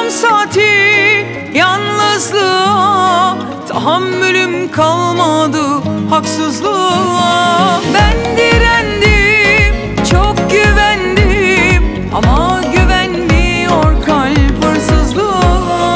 yarım saati yalnızlığa, tahammülüm kalmadı haksızlığa. Ben direndim, çok güvendim ama güvenmiyor kalp hırsızlığa.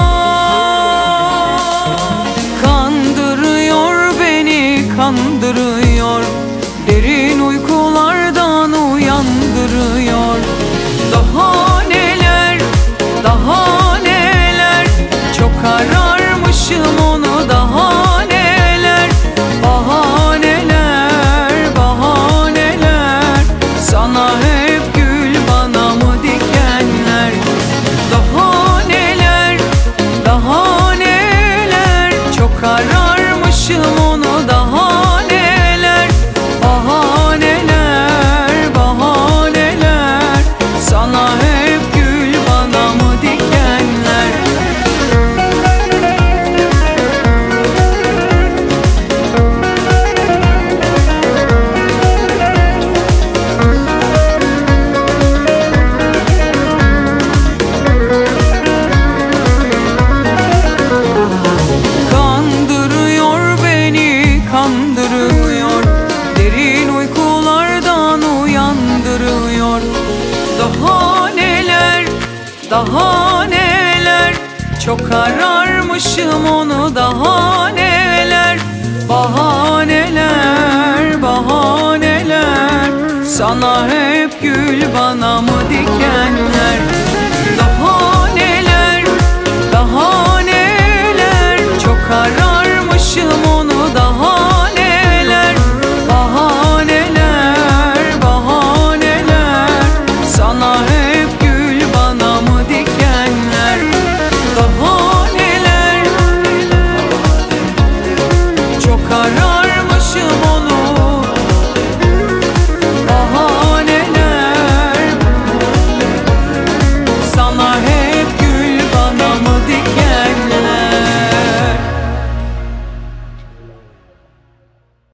Kandırıyor beni, kandırıyor, derin uykulardan uyandırıyor. Daha neler, daha neler, çok ararmışım onu, daha neler. Bahaneler, bahaneler, sana hep gül bana mı dikenler. Daha neler, daha neler, çok ararmışım onu, daha neler. Bahaneler, bahaneler, sana hep gül bana mı dikenler. Kandırıyor beni, kandırıyor, derin uykulardan uyandırıyor. Daha neler, daha neler, çok ararmışım onu, daha neler. Bahaneler, bahaneler, sana hep gül bana mı dikenler. Daha neler, daha neler, çok ararmışım onu, daha neler. Bahaneler, bahaneler, sana hep gül